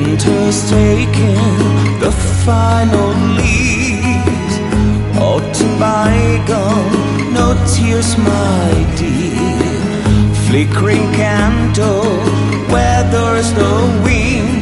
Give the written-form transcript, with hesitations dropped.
Winter's taken the final leaves. Autumn bygone, no tears, my dear. Flickering candle, where there's the wind.